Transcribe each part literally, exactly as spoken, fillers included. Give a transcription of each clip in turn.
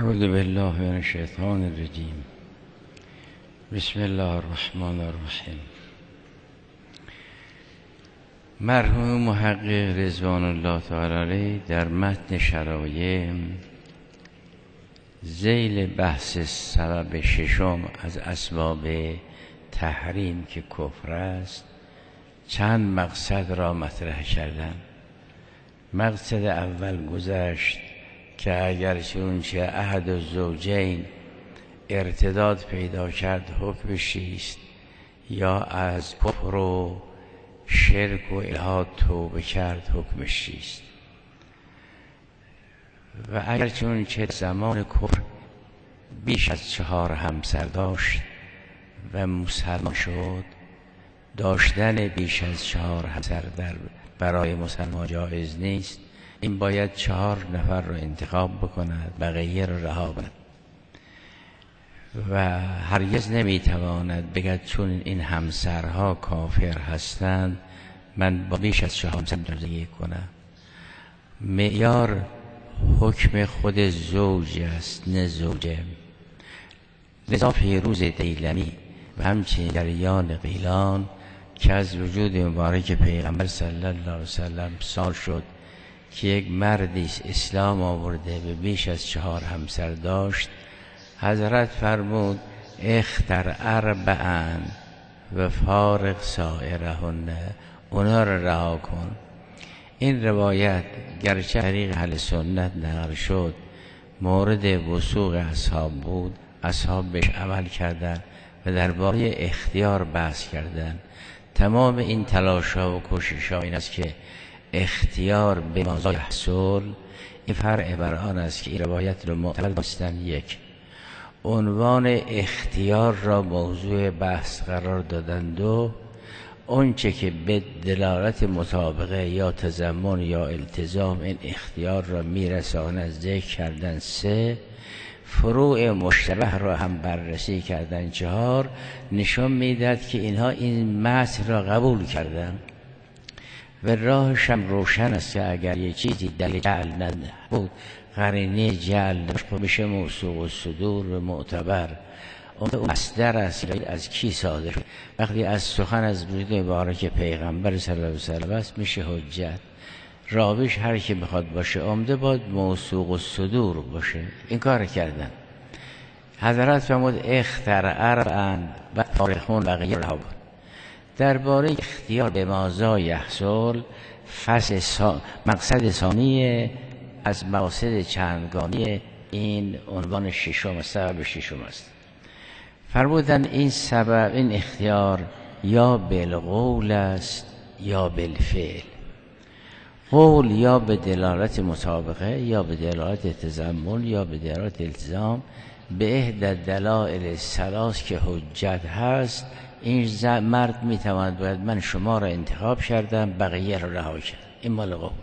اعوذ بالله من الشیطان الرجیم. بسم الله الرحمن الرحیم. مرحوم محقق رضوان الله تعالی علیه در متن شرایع ذیل بحث سبب ششم از اسباب تحریم که کفر است چند مقصد را مطرح کردند. مقصد اول گذشت که اگرچه اونچه احد الزوجین ارتداد پیدا کرد حکمش چیست، یا از کفر و شرک و الحاد توبه کرد حکمش چیست. و اگرچه اونچه زمان کفر بیش از چهار همسر داشت و مسلمان شد، داشتن بیش از چهار همسر در برای مسلمان جایز نیست. این باید چهار نفر رو انتخاب بکند، بقیه رو رها کند و هرگز نمیتواند بگد چون این همسرها کافر هستند من با بیش از چهار همسر زندگی کنم. معیار حکم خود زوج است نه زوجه. لذا فیروز دیلمی و همچنین جریان قیلان که از وجود مبارک پیغمبر صلی الله علیه وسلم سال شد که یک مردی اسلام آورده به بیش از چهار همسر داشت، حضرت فرمود اختر اربعن و فارق سائرهن، اونا رو رها کن. این روایت گرچه طریق اهل سنت نقل شد مورد وثوق اصحاب بود، اصحاب بهش عمل کردند و درباره اختیار بحث کردند. تمام این تلاش‌ها و کوشش‌ها این است که اختیار به مازای حصول این فرع بر آن است که این روایت رو معتبر داشتن. یک، عنوان اختیار را موضوع بحث قرار دادن. دو، اونچه که به دلالت مطابقه یا تضمن یا التزام این اختیار را میرساند ذکر کردن. سه، فروع مشتبه را هم بررسی کردن. چهار، نشون میداد که اینها این متن را قبول کردن و راهش هم روشن است که اگر یه چیزی دلیل جعل نبود، قرینه جعل بشه موثوق الصدور و معتبر، اون مصدر است که از کی صادر شد. وقتی از سخن از وجود مبارک پیغمبر صلی الله علیه وسلم است میشه حجت. راویش هر کی بخواد باشه عمده باید موثوق الصدور باشه. این کار کردن. حضرت فرمود اختر اربعن و فارقون بقیه رها کن. درباره اختیار به مازا یحصل فصل سا... مقصد ثانی از مقاصد چندگانی این عنوان ششم، سبب ششم است. فرمودن این سبب، این اختیار یا بالقول است یا بالفعل. قول یا به دلالت مطابقه یا به دلالت تضمن یا به دلالت التزام به احدى دلائل الثلاث که حجت هست. این مرد میتواند باید من شما را انتخاب کردم بقیه را رها کردم، این مال قول.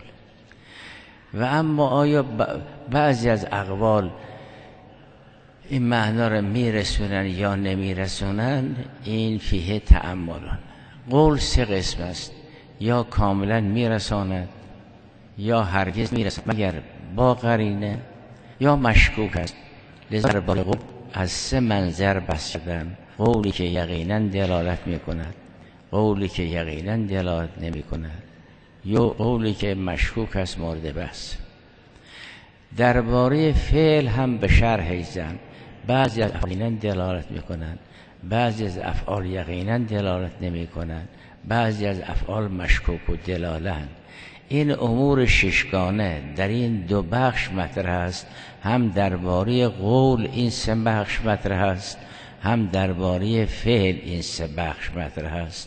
و اما آیا بعضی از اقوال این معنا را میرسونن یا نمیرسونن؟ این فیه تأملان. قول سه قسم است، یا کاملا میرساند یا هرگز میرساند مگر با قرینه، یا مشکوک است. لذا درباره قول از سه منظر بحث کردن: قولی که یقینا دلالت میکند، قولی که یقینا دلالت نمیکند، یا قولی که مشکوک است مورد بحث. درباره فعل هم به شرح زن بعضی از افعال یقینا دلالت میکنند، بعضی از افعال یقینا دلالت نمیکنند، بعضی از افعال مشکوک و دلالند. این امور ششگانه در این دو بخش مطرح است. هم درباره قول این سه بخش مطرح است، هم درباره فعل این سه بخش مطرح است.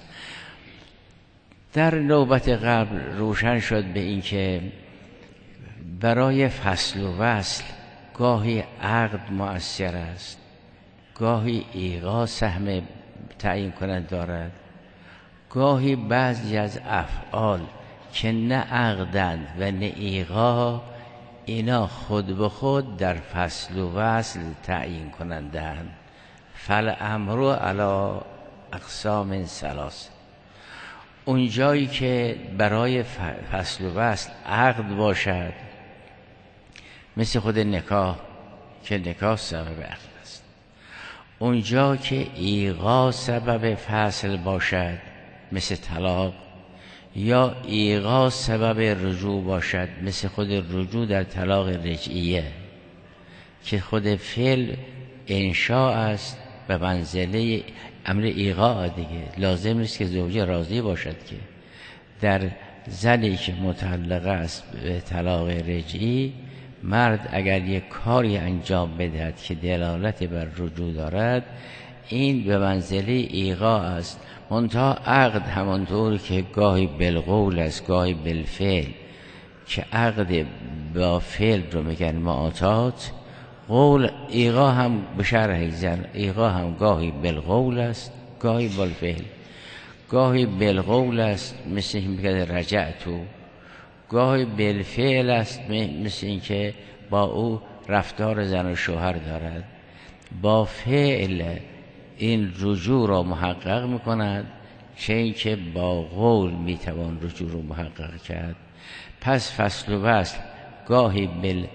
در نوبت قبل روشن شد به این که برای فصل و وصل گاهی عقد مؤثر است، گاهی ایغا سهم تعیین کنند دارد، گاهی بعضی از افعال که نه عقدند و نه ایغا اینا خود به خود در فصل و وصل تعیین کنندند. فالامر علی اقسام ثلاث. اون جایی که برای فصل و وصل عقد باشد مثل خود نکاح که نکاح سبب عقد است. اونجا که ایغا سبب فصل باشد مثل طلاق، یا ایغا سبب رجوع باشد مثل خود رجوع در طلاق رجعیه که خود فعل انشاء است به منزله امر ایغا دیگه. لازم نیست که زوجه راضی باشد که در زنی که مطلقه است به طلاق رجعی، مرد اگر یک کاری انجام بدهد که دلالت بر رجوع دارد، این به منزله ایغا است. منتها عقد همانطور که گاهی بالقول است گاهی بالفعل، که عقد با فعل رو میگن معاطات، قول ایغا هم به شرح زن ایغا هم گاهی بالقول است گاهی بالفعل. گاهی بالقول است مثل این میگه رجعتو، گاهی بالفعل است مثل این که با او رفتار زن و شوهر دارد. با فعل این رجوع را محقق میکند، چه این که با قول میتوان رجوع را محقق کرد. پس فصل و وصل گاهی بال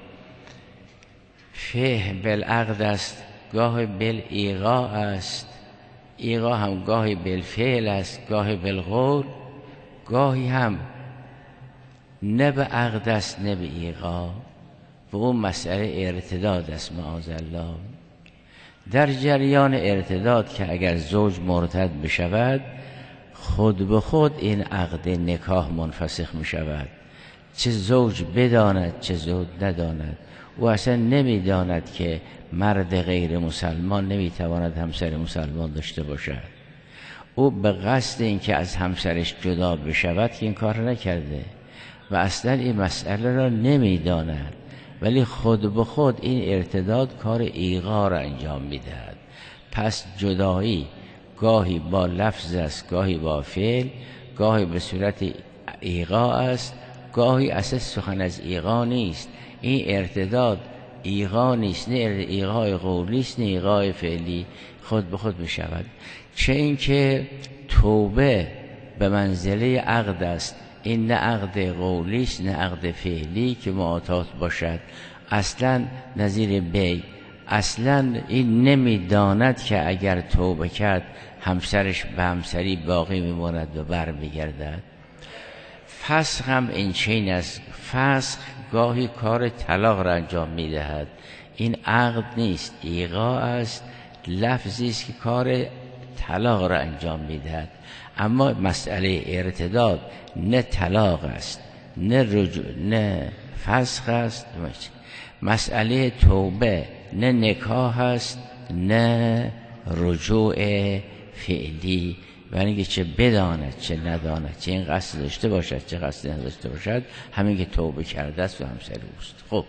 فعل بالعقد است گاهی بالایغا است. ایغا هم گاهی بالفعل است گاهی بالقول، گاهی هم نه به عقد است نه به ایغا، و اون مسئله ارتداد است معاذالله. در جریان ارتداد که اگر زوج مرتد بشود، خود به خود این عقد نکاح منفسخ می شود، چه زوج بداند چه زوج نداند. او اصلا نمیداند که مرد غیر مسلمان نمیتواند همسر مسلمان داشته باشد. او به قصد این که از همسرش جدا بشود که این کار نکرده و اصلا این مسئله را نمیداند، ولی خود به خود این ارتداد کار ایغا را انجام میدهد. پس جدایی گاهی با لفظ است گاهی با فعل، گاهی به صورت ایغا است گاهی اصلا سخن از ایغا نیست. این ارتداد ایغا نیست، نه ایغای قولی است نه ایغای فعلی، خود به خود بشود. چه این که توبه به منزله عقد است، این نه عقد قولی است نه عقد فعلی که معاطات باشد. اصلا نظیر بی، اصلا این نمیداند که اگر توبه کرد همسرش به همسری باقی میماند و بر میگردد. فسخ هم این چین است. فسخ گاهی کار طلاق را انجام میدهد، این عقد نیست، ایغا است، لفظی است که کار طلاق را انجام میدهد. اما مسئله ارتداد نه طلاق است نه رجوع نه فسخ است. مسئله توبه نه نکاح است نه رجوع فعلی. برای اینکه چه بداند چه نداند، چه این قصد داشته باشد چه قصد نداشته باشد، همین که توبه کرده است و همسر اوست. خب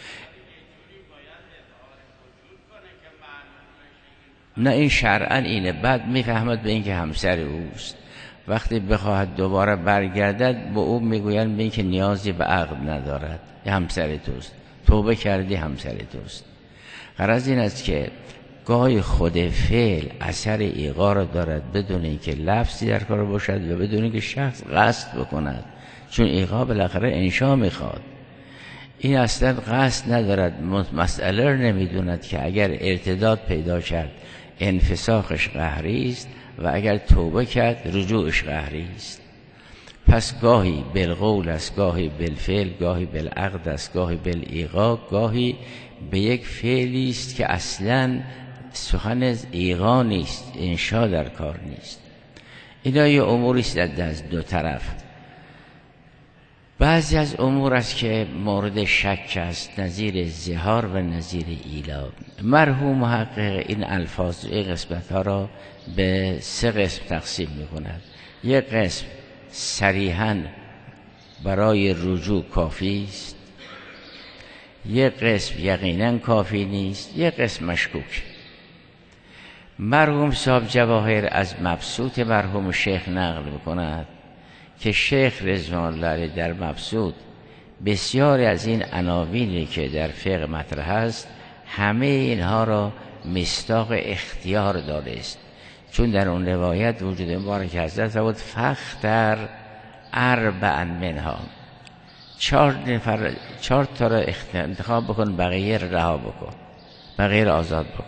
نه این شرعا اینه، بعد میفهمد به اینکه همسر اوست. وقتی بخواهد دوباره برگردد با او میگویند به اینکه نیازی به عقد ندارد، همسر توست، توبه کردی همسر توست. غرض این است که گاهی خود فعل اثر ایغا را دارد بدون اینکه لفظی در کار باشد و بدون اینکه شخص قصد بکند، چون ایغا بالاخره انشا میخواد. این اصلا قصد ندارد، مسئله را نمیدوند که اگر ارتداد پیدا کرد انفساخش قهری است و اگر توبه کرد رجوعش قهری است. پس گاهی بالقول است گاهی بالفعل، گاهی بالعقد است گاهی بالایغا، گاهی به یک فعلی است که اصلا سخن از ایغا نیست، انشا در کار نیست. اینا یه اموری است از دو طرف. بعضی از امور است که مورد شک است، نظیر ظهار و نظیر ایلا. مرحوم محقق این الفاظ این قسمت ها را به سه قسم تقسیم می کند. یک قسم صریحاً برای رجوع کافی است، یک قسم یقیناً کافی نیست، یک قسم مشکوک. مرحوم صاحب جواهر از مبسوط مرحوم شیخ نقل می‌کند که شیخ رضوان الله علیه در مبسوط بسیاری از این عناوینی که در فقه مطرح است همه اینها را مصداق اختیار داده است، چون در اون روایت وجود مبارک حضرت بود فختر اربعا منها، چهار نفر چهار تا را انتخاب بکن بقیه رها بکن. و غیر آزاد بکن.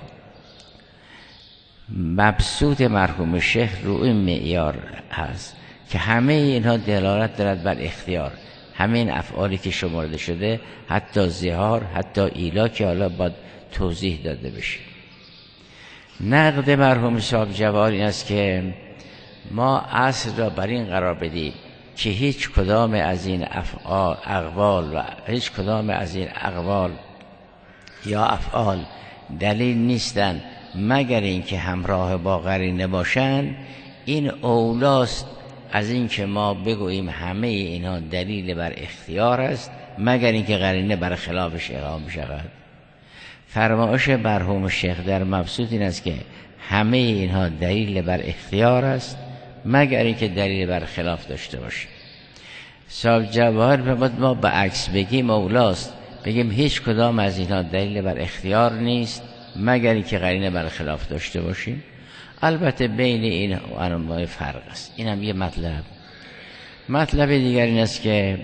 مبسوط مرحوم شیخ رو این معیار هست که همه اینها دلالت دارد بر اختیار. همه این افعالی که شمرده شده، حتی زهار، حتی ایلا، که حالا باید توضیح داده بشه. نقد مرحوم صاحب جوار این است که ما اصل را بر این قرار بدیم که هیچ کدام از این افعال اقوال و هیچ کدام از این اقوال یا افعال دلیل نیستند مگر اینکه همراه با قرینه باشند. این اولاست از این که ما بگوییم همه اینها دلیل بر اختیار است مگر اینکه قرینه بر خلافش اقامه شود. فرمایش مرحوم شیخ در مبسوط این است که همه اینها دلیل بر اختیار است مگر اینکه دلیل بر خلاف داشته باشه. صاحب جواهر باید ما به عکس بگیم اولاست، بگیم هیچ کدام از اینها دلیل بر اختیار نیست مگر اینکه قرینه بر خلاف داشته باشیم. البته بین این انواع فرق است. این هم یه مطلب. مطلب دیگر این است که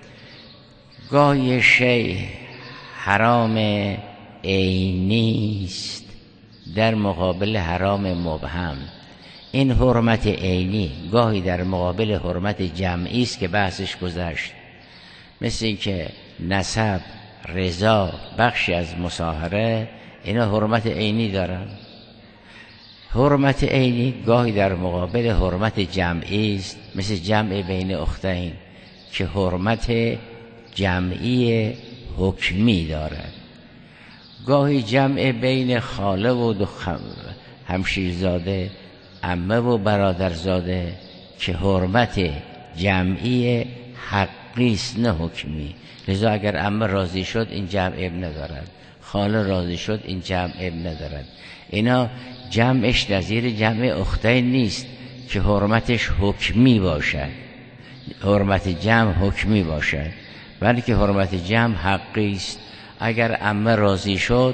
گاهی شیء حرام عینی است در مقابل حرام مبهم. این حرمت عینی گاهی در مقابل حرمت جمعی است که بحثش گذشت، مثل این که نسب، رضا، بخشی از مصاهره، اینا حرمت عینی دارن. حرمت عینی گاهی در مقابل حرمت جمعی است، مثل جمع بین اختین که حرمت جمعی حکمی دارد. گاهی جمع بین خاله و همشیرزاده، عمه و برادرزاده که حرمت جمعی حقی است نه حکمی. لذا اگر عمه راضی شد این جمع اب ندارد، خاله راضی شد این جمع اب ندارد. اینا جمعش نظیر جمع اختین نیست که حرمتش حکمی باشد، حرمت جمع حکمی باشد، بلکه حرمت جمع حقی است. اگر عمه راضی شد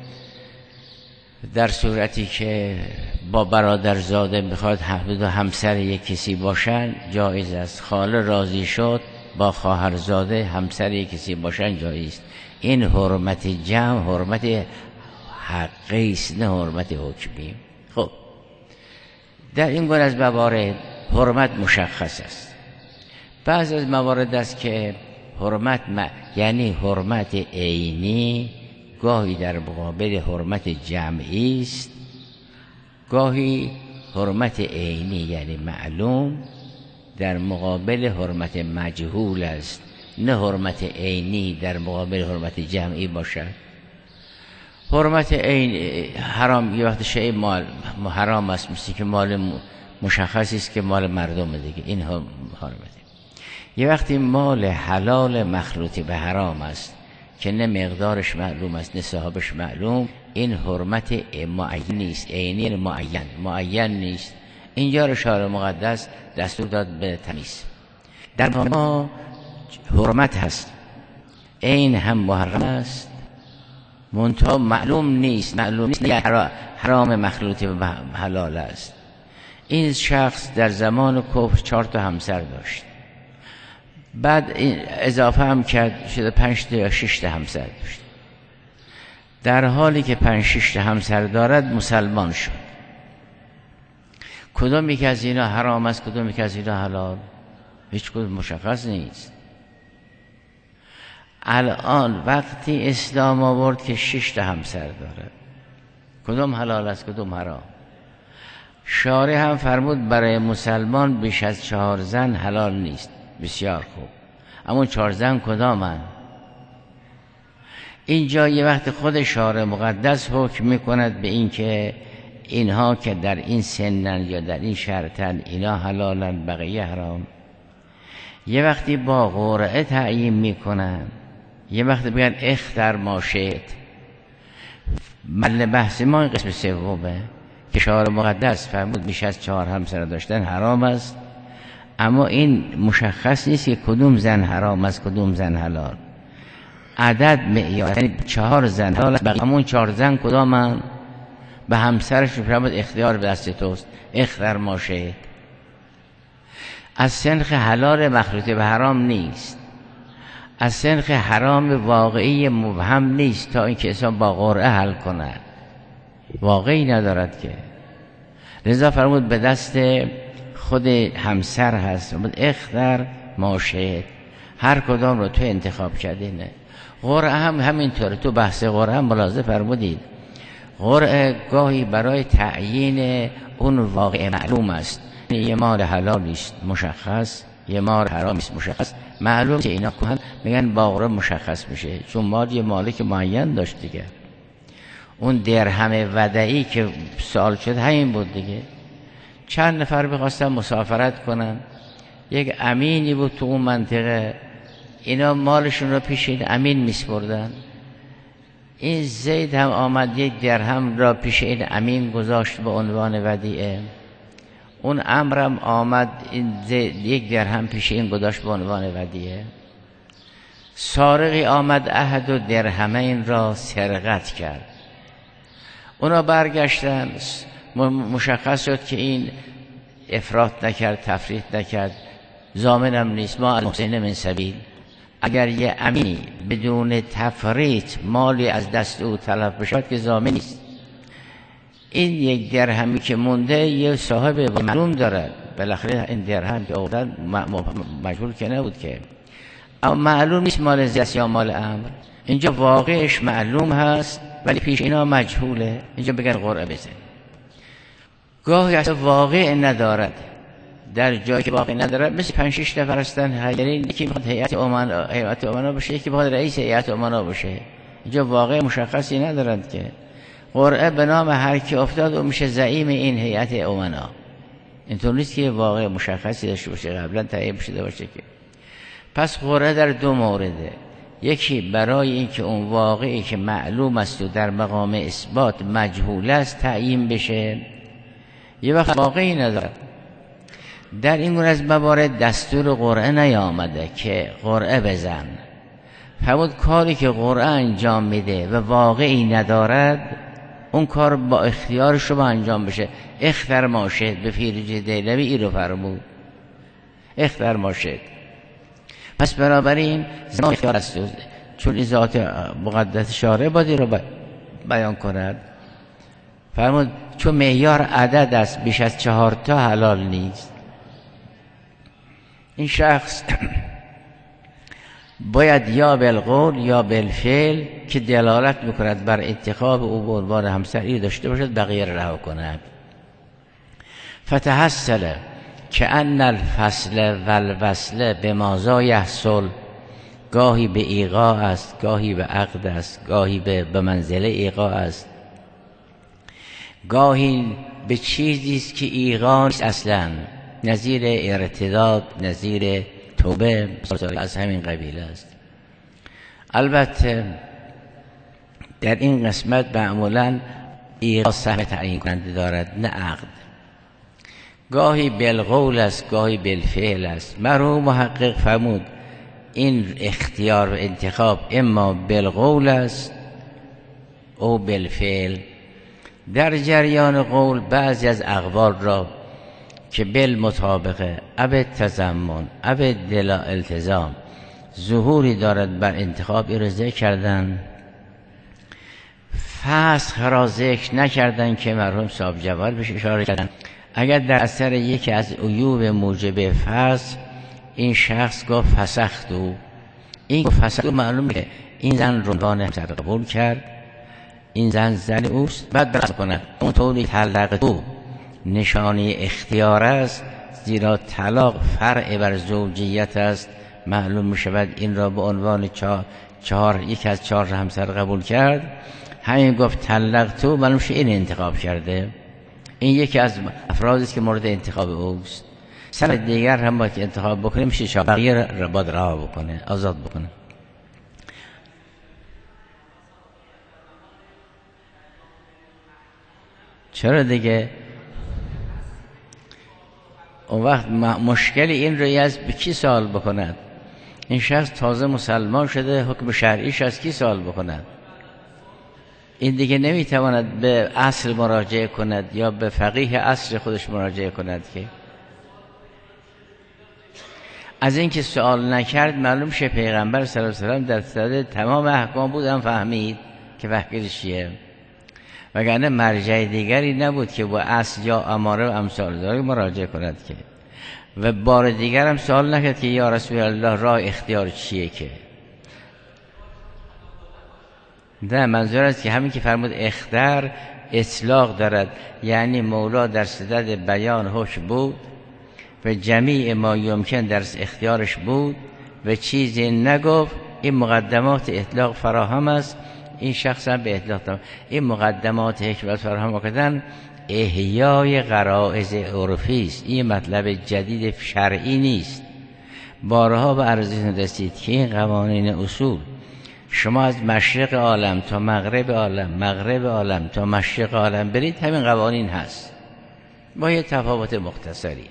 در صورتی که با برادرزاده میخواد همسر یک کسی باشن جایز است. خاله راضی شد با خواهرزاده همسر یک کسی باشن جایز است. این حرمت جمع حرمت حقی است نه حرمت حکمی. خب در این گونه از موارد حرمت مشخص است. بعض از موارد است که حرمت م... یعنی حرمت عینی گاهی در مقابل حرمت جمعی است، گاهی حرمت عینی یعنی معلوم در مقابل حرمت مجهول است، نه حرمت عینی در مقابل حرمت جمعی باشد. حرمت عین حرام یه وقت شیء مال حرام است، مثل که مال مشخصی است که مال مردم دیگه، این هم حرمت. یه وقتی مال حلال مخلوطی به حرام است که نه مقدارش معلوم است نه صاحبش معلوم، این حرمت معین نیست. عینی یعنی معین، معین نیست. اینجا رو شارع مقدس دستور داد به تمیز. در ما حرمت هست، عین هم محرم است، منتها معلوم نیست، معلوم نیست نه حرام مخلوطی به حلال است. این شخص در زمان کفر چهار تا همسر داشت، بعد اضافه هم کرد شده پنج تا یا شش تا همسر داشت. در حالی که پنج شش تا همسر دارد مسلمان شد. کدام یک از اینا حرام است کدام یک از اینا حلال؟ هیچ کدام مشخص نیست. الان وقتی اسلام آورد که شش تا همسر دارد، کدام حلال است کدام حرام؟ شارع هم فرمود برای مسلمان بیش از چهار زن حلال نیست. بسیار خوب، اما چهار زن کدامن؟ اینجا یه وقت خود شارع مقدس حکم میکند به این که اینها که در این سنن یا در این شرطن اینا حلالن بقیه حرام. یه وقتی با قرعه تعیین میکنن، یه وقتی بگن اختر ما شئت. محل بحث ما این قسم سومه که شارع مقدس فرمود بیش از چهار همسر داشتن حرام است، اما این مشخص نیست که کدوم زن حرام است کدوم زن حلال. عدد معیار، یعنی چهار زن حلال است، همون چهار زن کدامن؟ به همسرش فرمود اختیار به دست توست، اختر ما شئت. از سنخ حلال مخلوط به حرام نیست. از سنخ حرام واقعی مبهم نیست تا اینکه انسان با قرعه حل کند، واقعی ندارد که. لذا فرمود به دست خود همسر هست، اختر ماشه، هر کدام رو تو انتخاب کردی. نه قرعه هم همینطوره. تو بحث قرعه هم ملاحظه فرمودید، قرعه گاهی برای تعیین اون واقع معلوم است. یه مال حلالی است مشخص، یه مال حرامی است مشخص، معلوم که اینا کهن میگن با قرعه مشخص میشه، چون مال یه مالک معین داشت دیگه. اون درهم ودعی که سوال شد همین بود دیگه. چند نفر بخواستن مسافرت کنن، یک امینی بود تو اون منطقه، اینا مالشون رو پیش این امین میسپردن. این زید هم آمد یک درهم را پیش این امین گذاشت به عنوان ودیعه. اون امرم آمد این زید یک درهم پیش این گذاشت به عنوان ودیعه. سارقی آمد احد و درهمین را سرقت کرد. اونا برگشتن، مشخص شد که این افراط نکرد، تفریط نکرد، ضامنم نیست، ما المحسنین من سبیل. اگر یه امینی بدون تفریط مالی از دست او طلب بشود که ضامن نیست. این یک درهمی که مونده یه صاحب معلوم دارد، بالاخره این درهم که اودن مجبور که نبود که، اما معلوم نیست مال زیست یا مال امر. اینجا واقعش معلوم هست ولی پیش اینا مجهوله، اینجا بگن قرعه بزن. گاهی اصلا واقع ندارد، در جایی که واقع ندارد مثل پنج شش نفر هستن حاضرین، یکی میخواد هیئت امنا هیئت امنا باشه، یکی میخواد رئیس هیئت امنا باشه. اینجا واقع مشخصی ندارد که. قرعه به نام هر کی افتاد و میشه زعیم این هیئت امنا. اینطور نیست که واقع مشخصی داشته باشه، قبلا تعیین شده باشه که. پس قرعه در دو مورده، یکی برای اینکه اون واقعی که معلوم است و در مقام اثبات مجهول است تعیین بشه، یه وقت واقعی ندارد. در این گونه از موارد دستور قرعه نیامده که قرعه بزن. فرمود کاری که قرعه انجام میده و واقعی ندارد، اون کار با اختیار شما انجام بشه. اختر ماشد به پیروزی دیلوی ای رو فرمود، اختر ماشد. پس بنابراین زمان اختیار است، چون این ذات مقدس شارع بادی رو بیان کند. فرمود چون معیار عدد است، بیش از چهار تا حلال نیست. این شخص باید یا بالقول یا بالفعل که دلالت میکند بر انتخاب او به عنوان همسری داشته باشد، بقیه رها کند. فتحصل که ان الفصل و الوصل به مازا یحصل، گاهی به ایقاع است، گاهی به عقد است، گاهی به به منزله ایقاع است، گاهی به چیزی است که ایقاع نیست اصلا، نظیر ارتداد، نظیر توبه، از همین قبیل است. البته در این قسمت معمولا ایقاع سهم تعیین کننده دارد، نه عقد. گاهی بالقول است، گاهی بالفعل است. مرحوم محقق فرمود این اختیار و انتخاب اما بالقول است او بالفعل. در جریان قول بعضی از اقوال را که بالمطابقه او تضمن او دلا التزام ظهوری دارد بر انتخاب، این را ذکر کردن. فسخ را ذکر نکردن که مرحوم صاحب جوال بهش اشاره کردن. اگر در اثر یکی از عیوب موجب فسخ این شخص گفت فسختو، این گفت فسختو معلومه که این زن رو عنوان همسر قبول کرد، این زن زن اوست، بعد برس کنه اون طوری طلق تو نشانی اختیار است، زیرا طلاق فرع بر زوجیت است. معلوم می شود این را به عنوان چهار, چهار یک از چهار همسر قبول کرد. همین گفت طلق تو، معلوم شد این انتخاب کرده. این یکی از افرادی است که مورد انتخاب اوست. سر دیگر هم باید انتخاب بکنه، میشه شا بقیه را باید رها بکنه، آزاد بکنه. چرا دیگه اون وقت مشکل این رو از به کی سوال بکند؟ این شخص تازه مسلمان شده، حکم شرعیش از کی سوال بکند؟ این دیگه نمیتواند به اصل مراجعه کند یا به فقیه اصل خودش مراجعه کند که از اینکه سوال نکرد معلوم شه پیغمبر صلی الله علیه و سلم در صدد تمام احکام بودن فهمید که وحیش چیه، وگرنه مرجع دیگری نبود که با اصل یا اماره و امثال داری مراجعه کند که، و بار دیگر هم سوال نکرد که یا رسول الله راه اختیار چیه که. نه، منظور است که همین که فرمود اختیار اطلاق دارد، یعنی مولا در صدد بیان حکم بود و جمیع ما یمکن در اختیارش بود و چیزی نگفت. این مقدمات اطلاق فراهم است، این شخص هم به اطلاق دارد. این مقدمات حکمت فراهم کردن احیای غرائز عرفی است، این مطلب جدید شرعی نیست. بارها به عرضتون رسید که این قوانین اصول شما از مشرق عالم تا مغرب عالم، مغرب عالم تا مشرق عالم برید، همین قوانین هست با یه تفاوت مختصری.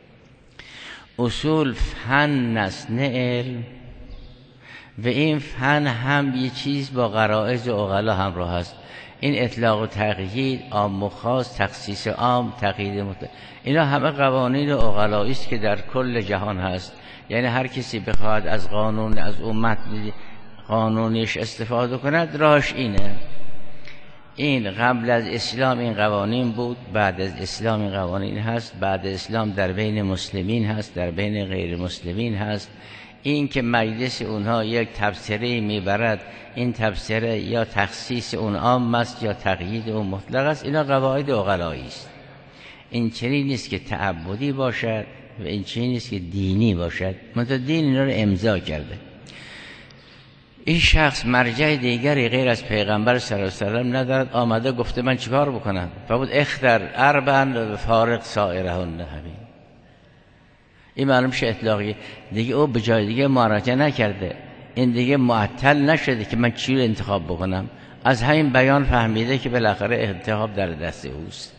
اصول فن است نه علم، و این فن هم یه چیز با غرائز و عقلا همراه است. این اطلاق و تقیید، عام و خاص، تخصیص عام، تقیید مطلق، اینا همه قوانین و عقلایی است که در کل جهان هست. یعنی هر کسی بخواد از قانون از امت قانونیش استفاده کند راهش اینه. این قبل از اسلام این قوانین بود، بعد از اسلام این قوانین هست، بعد از اسلام در بین مسلمین هست، در بین غیر مسلمین هست. این که مجلس اونها یک تبصره میبرد، این تبصره یا تخصیص اون عام است یا تقیید اون مطلق است، اینا قواعد عقلایی است. این چنین نیست که تعبدی باشد و این چنین نیست که دینی باشد، مثلا دین اینا رو امضا کرده. این شخص مرجع دیگری غیر از پیغمبر صلی الله علیه و سلم ندارد، آمده گفته من چیکار بکنم؟ فبود اختر اربعا و فارق سائرهن. همین این معلوم شه اطلاقی دیگه، او به جای دیگه مراجعه نکرده، این دیگه معطل نشده که من چی رو انتخاب بکنم. از همین بیان فهمیده که بالاخره انتخاب در دست اوست.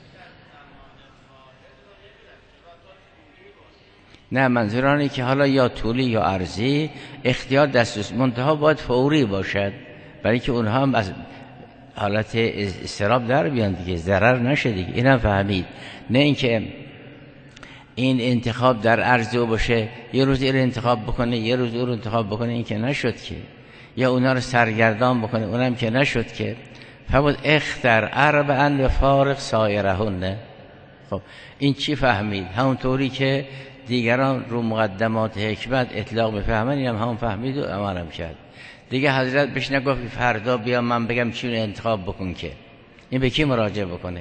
نه، منظورانی که حالا یا طولی یا عرضی اختیار دست اوست، منتها باید فوری باشد، برای که اونها هم از حالت استراب در بیان دیگه، ضرر نشه دیگه. اینم فهمید، نه اینکه این انتخاب در عرض او باشه، یه روز این رو انتخاب بکنه یه روز اون رو انتخاب بکنه، این که نشد که، یا اونا رو سرگردان بکنه، اونم که نشد که. فبود اختر اربعا و فارق سایرهن. خب این چی فهمید؟ همونطوری که دیگران رو مقدمات حکمت اطلاق بفهمن، اینم هم فهمید و عملم کرد دیگه. حضرت بهش نگفت فردا بیا من بگم چی رو انتخاب بکن که. این به کی مراجعه بکنه؟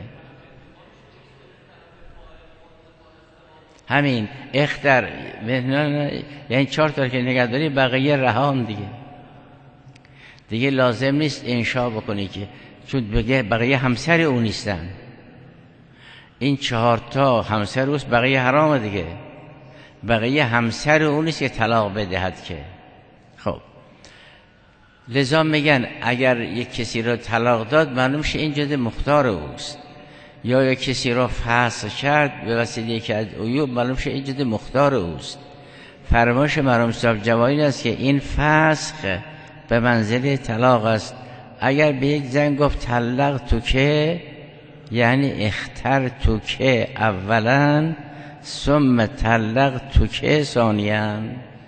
همین اختر، یعنی چهار تا که نگهداری بقیه رهان دیگه دیگه لازم نیست انشا بکنی که، چون بگه بقیه همسر او نیستن. این چهار تا همسر اوست، بقیه حرامه دیگه، بقیه همسر او نیست که طلاق بدهد که. خب لذا میگن اگر یک کسی را طلاق داد معلوم شه این جد مختار اوست، یا یک کسی را فسخ کرد به وسیله که از عیوب معلوم شه این جد مختار اوست. فرمایش مرحوم صاحب جوانی است که این فسخ به منزله طلاق است. اگر به یک زن گفت طلق تو که، یعنی اختر تو که اولا ثم طلق تو که ثانیا.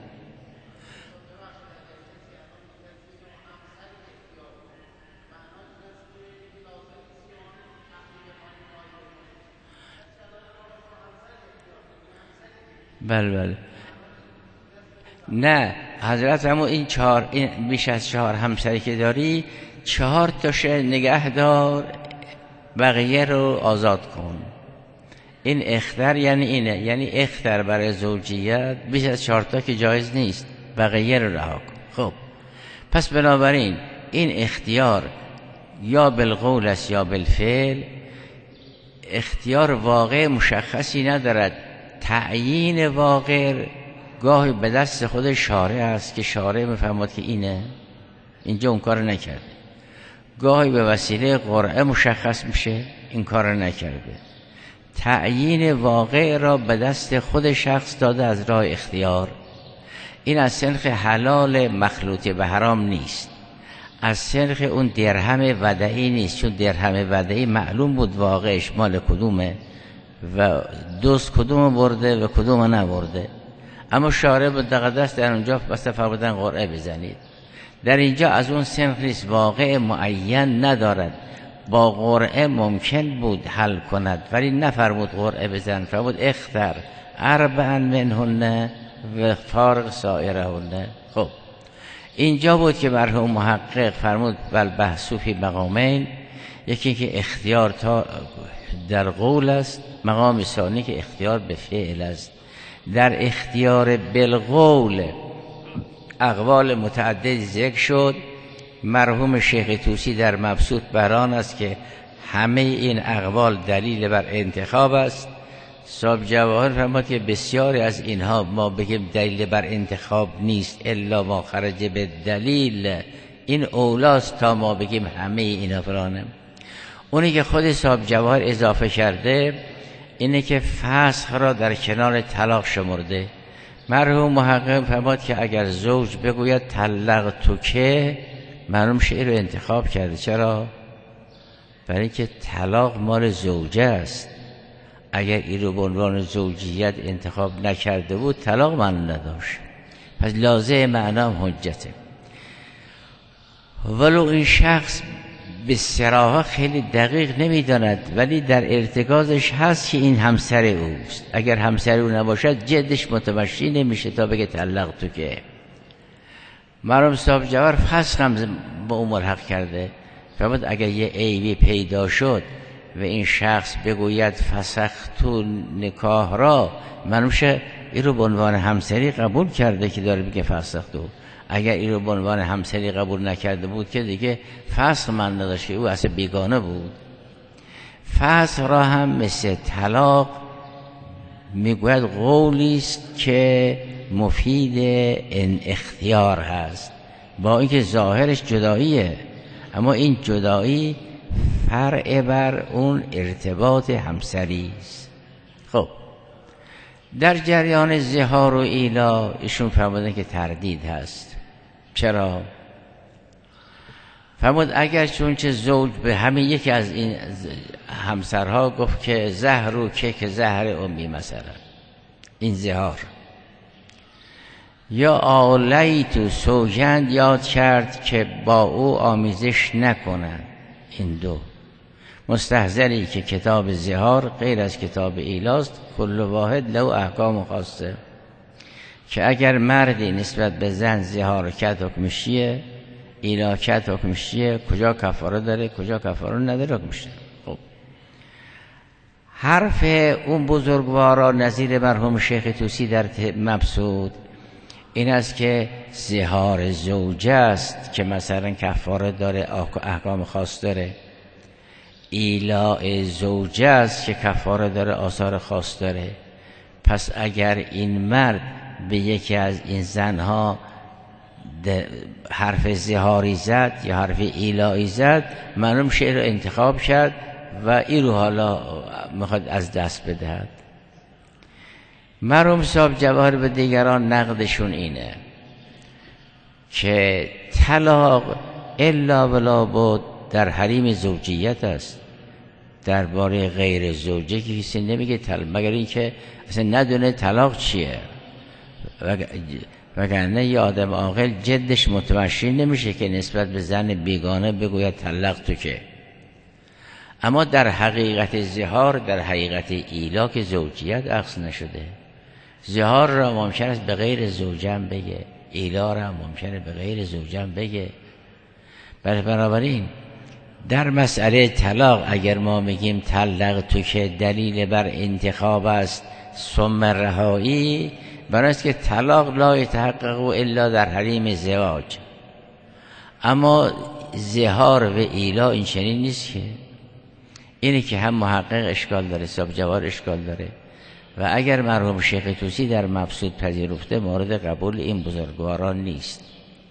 بله بله، نه حضرت همون این چهار، این بیش از چهار همسری که داری، چهار تاشه نگه دار، بقیه رو آزاد کن. این اختر یعنی اینه، یعنی اختر برای زوجیت بیش از چهار تا که جایز نیست، بقیه رو رها کن. خب پس بنابراین این اختیار یا بالقول است یا بالفعل، اختیار واقع مشخصی ندارد. تعیین واقع گاهی به دست خود شارع است که شارع میفهمد که اینه، اینجا اون کار نکرده. گاهی به وسیله قرعه مشخص میشه، این کار نکرده. تعیین واقع را به دست خود شخص داده از راه اختیار. این از سنخ حلال مخلوط به حرام نیست، از سنخ اون درهم ودعی نیست، چون درهم ودعی معلوم بود واقعش مال کدومه و دوست کدوم برده و کدوم نبرده. اما شارع متقدس در اونجا بس فرمودن قرعه بزنید. در اینجا از اون صنف نیست، واقع معین ندارد، با قرعه ممکن بود حل کند ولی نفرمود قرعه بزن، فرمود اختر اربعا منهن و فارق سائرهن. خب اینجا بود که مرحوم محقق فرمود بل بحثو فی مقامین، یکی که اختیار تا در قول است، مقام ثانی که اختیار به فعل است. در اختیار بالقول اقوال متعدد ذکر شد. مرحوم شیخ طوسی در مبسوط بران است که همه این اقوال دلیل بر انتخاب است. صاحب جواهر فرمود که بسیاری از اینها ما بگیم دلیل بر انتخاب نیست الا ما خرج به دلیل، این اولاست تا ما بگیم همه اینا فرانه. اونی که خود صاحب جواهر اضافه کرده اینه که فسخ را در کنار طلاق شمرده. مرحوم محقق فرمود که اگر زوج بگوید طلقتک، معلوم شعر رو انتخاب کرده. چرا؟ برای اینکه طلاق مال زوجه است. اگر این رو به عنوان زوجیت انتخاب نکرده بود طلاق معنی نداشت، پس لازم معنام حجته. ولو این شخص به صراحه خیلی دقیق نمیداند ولی در ارتکازش هست که این همسر اوست. اگر همسر او نباشد جدش متمشی نمیشه تا بگه طلقتک. مرحوم صاحب جواهر فسخ هم با اون ملحق کرده. فرمود اگر یه عیبی پیدا شد و این شخص بگوید فسختو نکاح را، منوشه این رو به عنوان همسری قبول کرده که داره بگه فسختو. اگر این رو به عنوان همسری قبول نکرده بود که دیگه فسخ من نداشت، که او اصلا بیگانه بود. فسخ را هم مثل طلاق میگوید قولی است که مفید ان اختیار هست، با اینکه ظاهرش جداییه، اما این جدایی فرع بر اون ارتباط همسری است. خب در جریان ظهار و ایلا ایشون فرمودن که تردید هست. چرا؟ فرمود اگر چون چه زوج به همین یکی از این همسرها گفت که زهر و که که زهر امی مثلا، این ظهار، یا آلیتو سوگند یاد کرد که با او آمیزش نکنند، این دو مستحضری که کتاب ظهار غیر از کتاب ایلاست، کل واحد له احکام خاصه، که اگر مردی نسبت به زن ظهار کرد حکمش چیه، ایلا کرد حکمش چیه، کجا کفاره داره کجا کفاره نداره حکمش چیه. خب حرف اون بزرگوارا نظیر مرحوم شیخ طوسی در مبسوط این است که ظهار زوجه است که مثلا کفاره داره، احکام خاص داره. ایلاء زوجه است که کفاره داره، آثار خاص داره. پس اگر این مرد به یکی از این زنها حرف ظهاری زد یا حرف ایلائی زد، معلوم شعر رو انتخاب کرد و این رو حالا میخواد از دست بدهد. مرحوم صاحب جواهر به دیگران نقدشون اینه که طلاق الا ولا بود در حریم زوجیت است. درباره غیر زوجه که کسی نمیگه طلاق، مگر اینکه اصلا ندونه طلاق چیه، وگرنه یه آدم عاقل جدش متمشی نمیشه که نسبت به زن بیگانه بگوید طلقتو که. اما در حقیقت ظهار، در حقیقت ایلا که زوجیت عقد نشده، ظهار را ممکن است به غیر زوجم بگه، ایلا را ممکنه به غیر زوجم بگه. بنابراین در مسئله طلاق اگر ما میگیم طلقتو که دلیل بر انتخاب است ثم رهایی، برای است که طلاق لا یتحقق الا در حریم زواج. اما ظهار و ایلا این چنین نیست که. اینه که هم محقق اشکال داره، صاحب جواهر اشکال داره، و اگر مرحوم شیخ طوسی در مبسوط پذیرفته مورد قبول این بزرگواران نیست.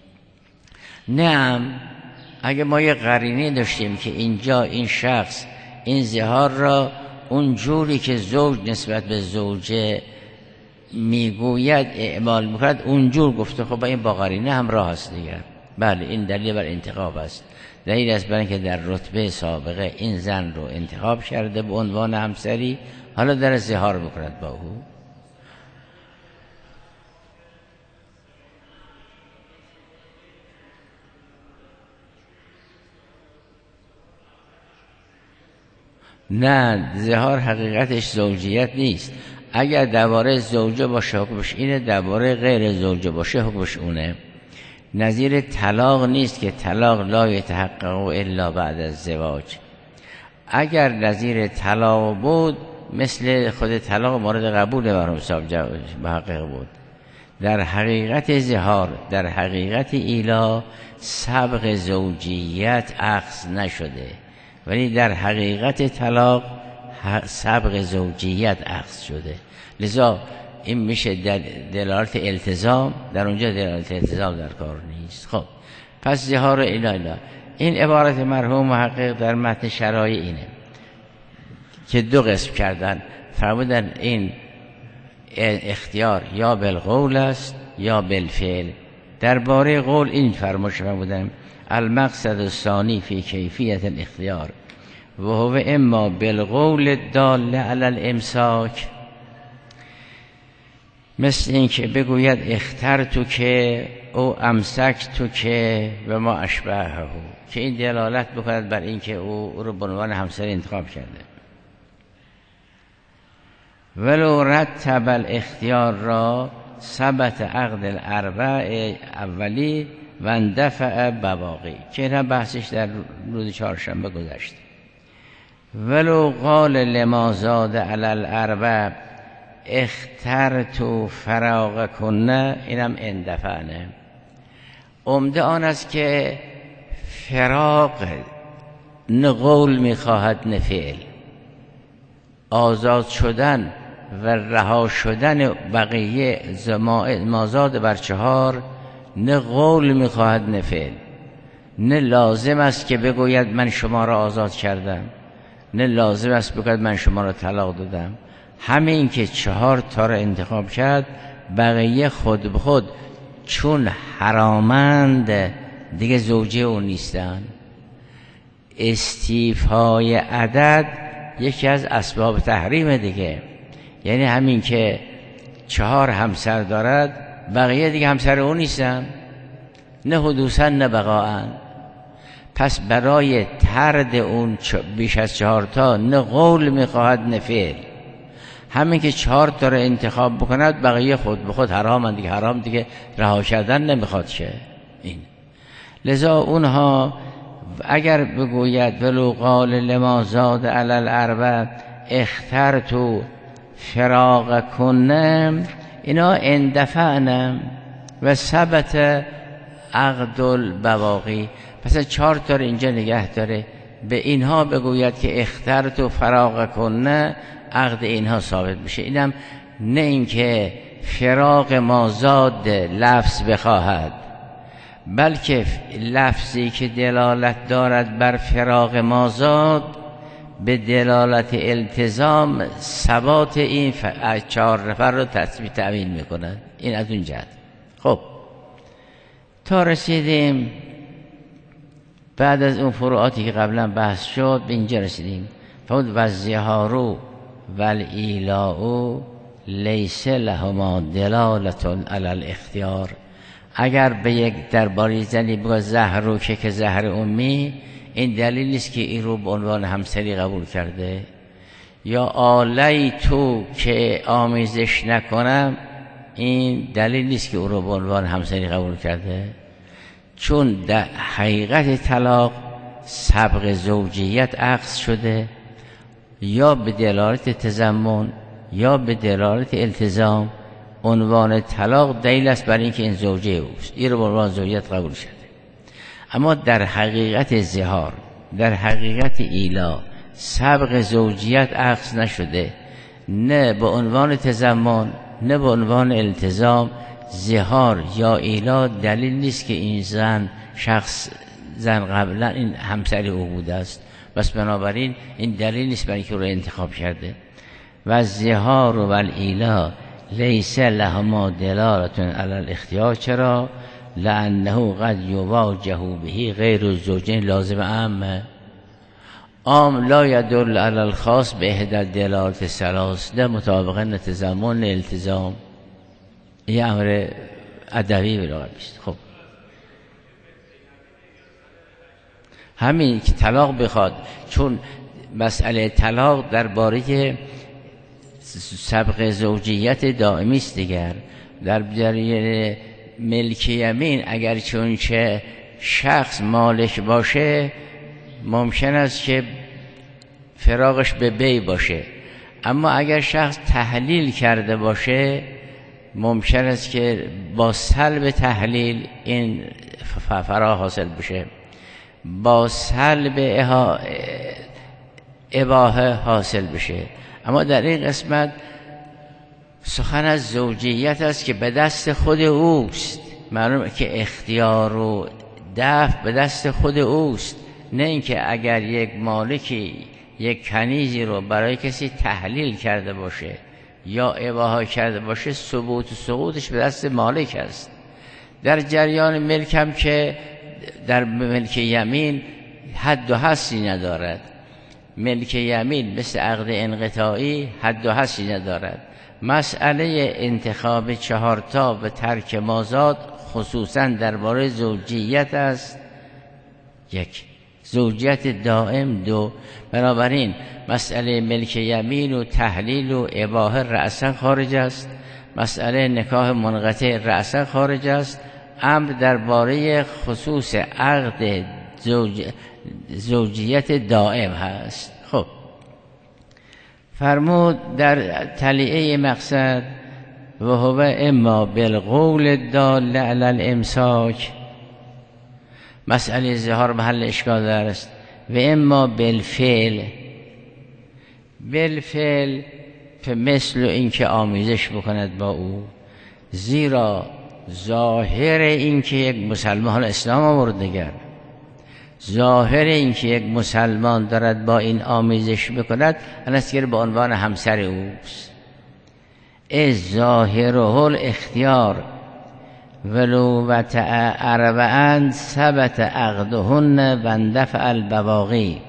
نه، اگر ما یه قرینه داشتیم که اینجا این شخص این ظهار را اون جوری که زوج نسبت به زوجه میگوید اعمال میکند اونجور گفته، خب این با قرینه هم راه است دیگر. بله این دلیل بر انتخاب است، دلیل است برای که در رتبه سابقه این زن رو انتخاب کرده به عنوان همسری، حالا در ظهار میکند با او. نه، ظهار حقیقتش زوجیت نیست. اگر درباره زوجه باشه حکمش اینه، درباره غیر زوجه باشه حکمش اونه. نظیر طلاق نیست که طلاق لا یتحقق الا بعد الزواج. اگر نظیر طلاق بود مثل خود طلاق مورد قبول مرحوم صاحب محقق بود. در حقیقت ظهار، در حقیقت ایلا سبق زوجیت اخذ نشده، ولی در حقیقت طلاق سبق زوجیت اخذ شده. لذا این میشه در دلالت التزام، در اونجا دلالت التزام در کار نیست. خب پس ظهار ایلا ایلا، این عبارت مرحوم محقق در متن شرایع اینه که دو قسم کردن، فرمودن این اختیار یا بالقول است یا بالفعل. درباره قول این فرمایش فرمودن المقصد الثانی فی کیفیت الاختیار و هو اما بالقول الدال علی الامساک، مثل این که بگوید اخترتو که او امسکتو که و ما اشبهه، که این دلالت بکند بر این که او, او رو به عنوان همسر انتخاب کرده. ولو رتب الاختیار را ثبت عقد الاربع اولی و اندفع بواقی، که این بحثش در روز چهارشنبه گذشته. ولو قال لما زاد علی الاربع اخترت فراغ کنه، اینم اندفعنه. عمده آن است که فراغ نه قول میخواهد نه فعل، آزاد شدن و رها شدن بقیه مازاد بر چهار نه قول میخواهد نه فعل. نه لازم است که بگوید من شما را آزاد کردم، نه لازم است بگوید من شما را طلاق دادم. همین که چهار تا را انتخاب کرد، بقیه خود به خود چون حرامند دیگه زوجه او نیستن. استیفای عدد یکی از اسباب تحریم دیگه، یعنی همین که چهار همسر دارد بقیه دیگه همسر او نیستن، نه حدوثا نه بقاءً. پس برای طرد اون بیش از چهار تا نه قول میخواهد نه فعل. همین که چهار تا رو انتخاب بکند بقیه خود به خود حرامند دیگه، حرام دیگه رها کردن نمیخواد که این. لذا اونها اگر بگوید ولو قال لما زاد علی الاربع اخترت فراغ کنم، اینا اندفعنم و ثبت عقد البواقی. پس چهار تا رو اینجا نگه داره، به اینها بگوید که اخترت و فراغ کنه، عقد اینها ثابت میشه. اینم نه اینکه فراغ مازاد لفظ بخواهد، بلکه لفظی که دلالت دارد بر فراغ مازاد به دلالت التزام ثبات این چهار نفر رو تثبیت تأمین میکند. این از اون جهت. خب تا رسیدیم بعد از اون فروعاتی که قبلا بحث شد به اینجا رسیدیم. فود والظهار والایلاء لیس لهما دلالت علی الاختیار. اگر به یک درباری زنی بگه زهرو که که زهر امی، این دلیل نیست که این رو به عنوان همسری قبول کرده. یا آلی تو که آمیزش نکنم، این دلیل نیست که او رو به عنوان همسری قبول کرده. چون در حقیقت طلاق سبق زوجیت اخذ شده، یا به دلالت تضمن یا به دلالت التزام. عنوان طلاق دلیل است برای اینکه این زوجه اوست، این رو به عنوان زوجیت قبول شده. اما در حقیقت ظهار، در حقیقت ایلا سبق زوجیت اخذ نشده، نه به عنوان تضمن نه به عنوان التزام. ظهار یا ایلا دلیل نیست که این زن شخص زن قبلا این همسری او بوده است، بس بنابراین این دلیل نیست برای اینکه رو انتخاب کرده. و ظهار و الایلا لیس لهما دلالت علی الاختیار. چرا؟ لانه قد یواجه به غیر الزوجین لازم عامه. عام لا یدل علی الخاص به احدى دلالت ثلاث، نه مطابقا نه تضمن نه التزام. یه امر ادبی بلاغت است. خب همین که طلاق بخواد، چون مسئله طلاق درباره سبق زوجیت دائمی است. دیگر در جریان ملک یمین اگر چون چه شخص مالک باشه ممکن است که فراغش به بی باشه، اما اگر شخص تحلیل کرده باشه ممکن است که با سلب تحلیل این فرا حاصل بشه، با سلب اباحه حاصل بشه. اما در این قسمت سخن از زوجیت است که به دست خود اوست. معلومه که اختیار و دفع به دست خود اوست، نه اینکه اگر یک مالکی یک کنیزی رو برای کسی تحلیل کرده باشه یا اباحه کرده باشه ثبوت و سقوطش به دست مالک است. در جریان ملک هم که در ملک یمین حد و حصی ندارد. ملک یمین مثل عقد انقطاعی حد و حصی ندارد. مسئله انتخاب چهارتا و ترک مازاد خصوصا درباره زوجیت است. یک، زوجیت دائم. دو، بنابراین مسئله ملک یمین و تحلیل و اباحه رأسا خارج است. مسئله نکاح منقطع رأسا خارج است. امر درباره خصوص عقد زوج... زوجیت دائم هست. خب فرمود در تلیعه مقصد و هو اما بالقول دال علی الامساک، مسئله ظهار محل اشکال است، و اما بالفعل. بالفعل مثل اینکه آمیزش بکند با او، زیرا ظاهر اینکه یک مسلمان اسلام آورد دیگر، ظاهر اینکه یک مسلمان دارد با این آمیزش بکند انستگر به عنوان همسر اوست. از ظاهره الاختیار ولو وطع اربعا ثبت عقدهن و اندفع البواقی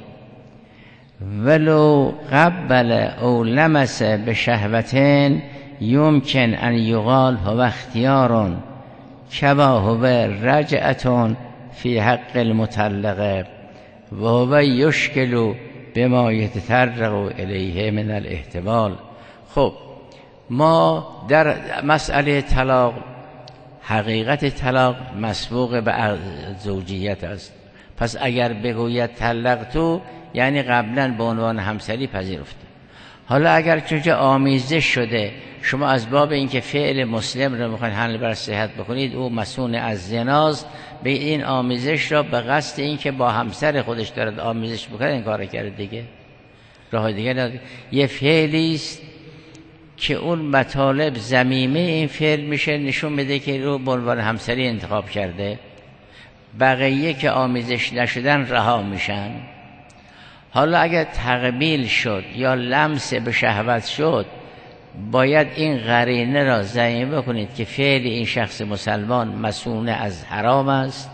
ولو قبل او لمس بشهوتين يمكن ان يقال هو اختیار كما هو رجعة في حق المطلقه و هو يشكل بما يتطرق الیه من الاحتمال. خب ما در مسئله طلاق، حقیقت طلاق مسبوق به زوجیت است. پس اگر بگوید طلق تو یعنی قبلا به عنوان همسری پذیرفته. حالا اگر چونچه آمیزش شده، شما از باب اینکه فعل مسلم رو میخواین حمل بر صحت بکنید، او مسئول از زناست، به این آمیزش را به قصد اینکه با همسر خودش دارد آمیزش بکنه این کار کرد دیگه. راه دیگه نداره. یه فعلی است که اون مطالب ضمیمه این فعل میشه نشون بده که رو به عنوان همسری انتخاب کرده، بقیه که آمیزش نشدن رها میشن. حالا اگر تقبیل شد یا لمس به شهوت شد، باید این قرینه را ضمیمه بکنید که فعل این شخص مسلمان مسئول از حرام است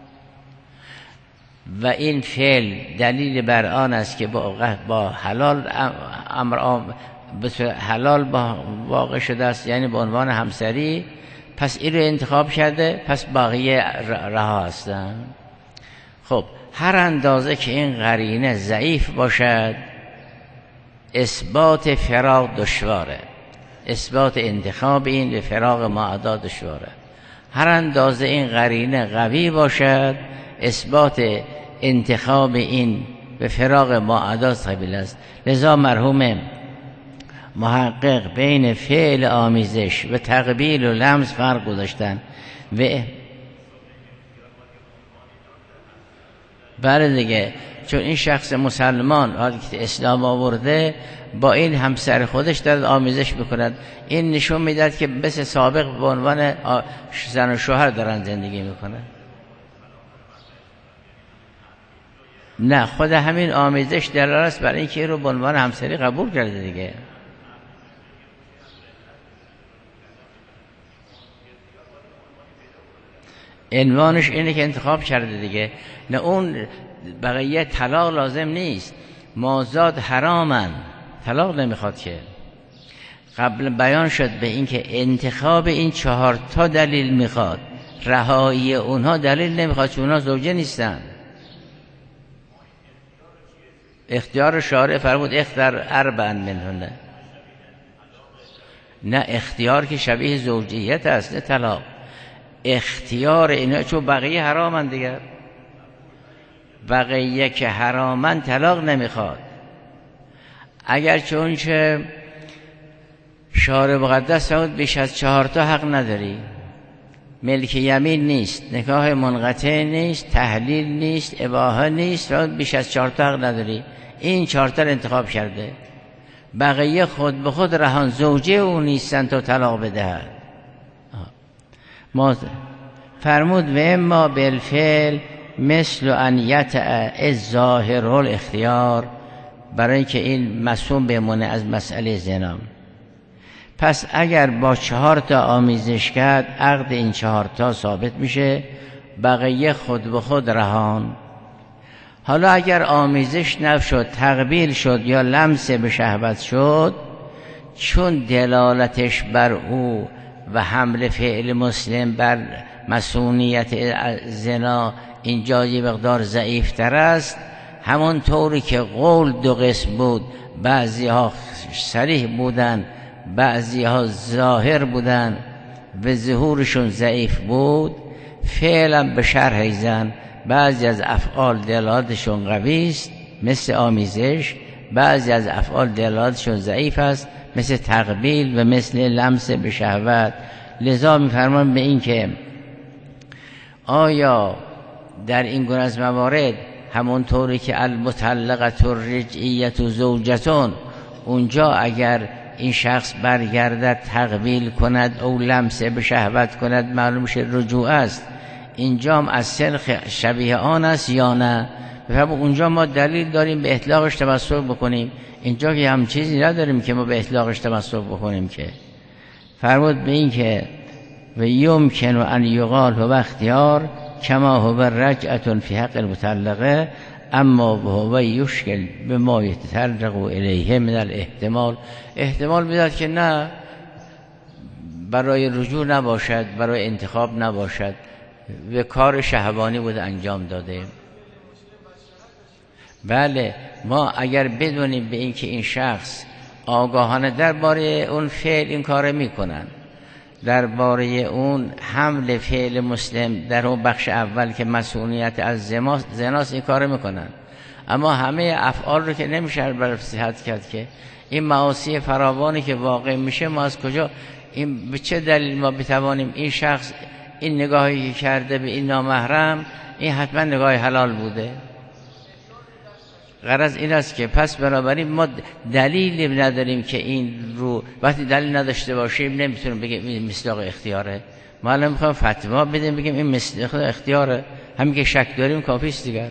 و این فعل دلیل بر آن است که با با حلال امر به حلال واقع شده است، یعنی به عنوان همسری. پس این رو انتخاب کرده، پس بقیه رها هستن. خب هر اندازه که این قرینه ضعیف باشد اثبات فراق دشواره، اثبات انتخاب این به فراق معدا دشواره. هر اندازه این قرینه قوی باشد اثبات انتخاب این به فراق معدا قبیل است. لذا مرحوم محقق بین فعل آمیزش و تقبیل و لمس فرق گذاشتن. و بله دیگه، چون این شخص مسلمان حالی که اسلام آورده با این همسر خودش دارد آمیزش میکند، این نشون میداد که مثل سابق به عنوان زن و شوهر دارن زندگی میکنن. نه، خود همین آمیزش دلالت است برای اینکه رو به عنوان همسری قبول کرده دیگه. عنوانش اینه که انتخاب کرده دیگه. نه اون بقیه طلاق لازم نیست، مازاد حرامن، طلاق نمیخواد که. قبل بیان شد به این که انتخاب این چهار تا دلیل میخواد، رهایی اونها دلیل نمیخواد چون اونها زوجه نیستن. اختیار شارع فرمود اختر اربعا منهن. نه اختیار که شبیه زوجیت است، نه طلاق. اختیار اینا چون بقیه حرامن دیگر، بقیه که حرامن طلاق نمیخواد. اگر چون که شارع مقدس فرمود بیش از چهار تا حق نداری، ملک یمین نیست، نکاح منقطع نیست، تحلیل نیست، اباحه نیست، فرمود بیش از چهار تا حق نداری. این چهار تا انتخاب کرده، بقیه خود به خود رهان زوجه او نیستن تا طلاق بدهد. ما فرمود و اما بالفعل مثل ان یطع الظاهر الاختیار، برای اینکه این مصون بمونه از مسئله زنا. پس اگر با چهار تا آمیزش کرد عقد این چهار تا ثابت میشه، بقیه خود به خود رهان. حالا اگر آمیزش نشد، تقبیل شد یا لمس به شهوت شد، چون دلالتش بر او و حمل فعل مسلم بر مسئولیت زنا اینجا یه مقدار ضعیف تر است، همون طوری که قول دو قسم بود، بعضی ها صریح بودن، بعضی ها ظاهر بودن و ظهورشون ضعیف بود، فعلا به شرح زن بعضی از افعال دلالتشون قوی است مثل آمیزش، بعضی از افعال دلالتشون ضعیف است مثل تقبیل و مثل لمس به شهوت. لذا می‌فرمان به این که آیا در این گونه از موارد همونطوری که المطلقه الرجعیه زوجتون، اونجا اگر این شخص برگردد تقبیل کند او لمس به شهوت کند معلوم شه رجوع است، اینجا هم از سلخ شبیه آن است یا نه؟ بفرمود اونجا ما دلیل داریم به اطلاقش تمسک بکنیم، اینجا که هم چیزی نداریم که ما به اطلاقش تمسک بکنیم. که فرمود به این که و یمکن ان یقال هو اختیار کما هو رجعه فی حق المطلقه، اما هو یشکل به ما یتطرق الیه من الاحتمال. احتمال میداد که نه برای رجوع نباشد، برای انتخاب نباشد و کار شهوانی بود انجام داده. بله، ما اگر بدونیم به این که این شخص آگاهانه درباره اون فعل این کار میکنن، درباره اون حمل فعل مسلم در اون بخش اول که مسئولیت از زناست این کار میکنن، اما همه افعال رو که نمیشه برای صحت کرد که این معاصی فراوانی که واقع میشه، ما از کجا این به چه دلیل ما بتوانیم این شخص این نگاهی که کرده به این نامحرم این حتما نگاه حلال بوده؟ غرض این است که پس بنابراین ما دلیلی نداریم که این رو، وقتی دلیل نداشته باشیم نمیتونیم بگیم این مصداق اختیاره. ما الان میخوایم فتوا بدیم بگیم این مصداق اختیاره، همین که شک داریم کافیست دیگر.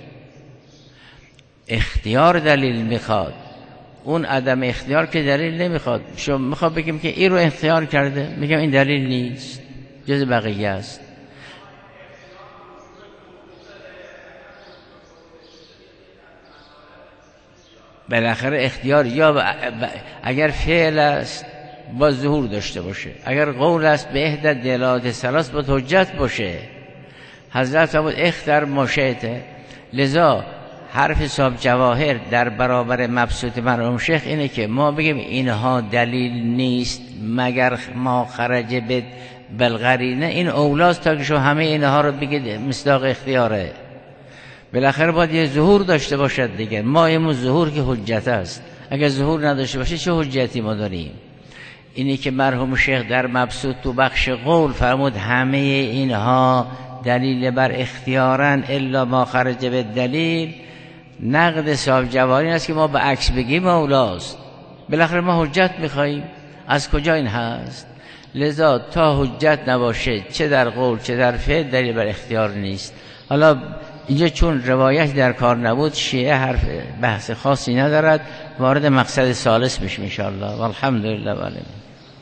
اختیار دلیل میخواد، اون عدم اختیار که دلیل نمیخواد. شما میخواد بگیم که این رو اختیار کرده، میگم این دلیل نیست، جز بقیه است. بالاخره اختیار یا ب... ب... اگر فعل است با ظهور داشته باشه، اگر قول است به احدى دلالات ثلاث با حجت باشه. حضرت بود اختر مشیته. لذا حرف صاحب جواهر در برابر مبسوط مرحوم شیخ اینه که ما بگیم اینها دلیل نیست مگر ما خرج به بالقرینه، این اولاست تا که شما همه اینها رو بگید مصداق اختیاره. بالاخره باید یه ظهور داشته باشد دیگه. ما ایمون ظهور که حجت است، اگر ظهور نداشته باشه چه حجتی ما داریم؟ اینی که مرحوم شیخ در مبسوط تو بخش قول فرمود همه اینها دلیل بر اختیارن الا ما خرج به دلیل، نقد صاحب جواهر است که ما به عکس بگیم اولاست. بالاخره ما حجت میخواییم، از کجا این هست؟ لذا تا حجت نباشه چه در قول چه در فعل دلیل بر اختیار نیست. حالا اینجا چون روایت در کار نبود، شیعه حرف بحث خاصی ندارد، وارد مقصد ثالث بشیم ان شاء الله. والحمدلله.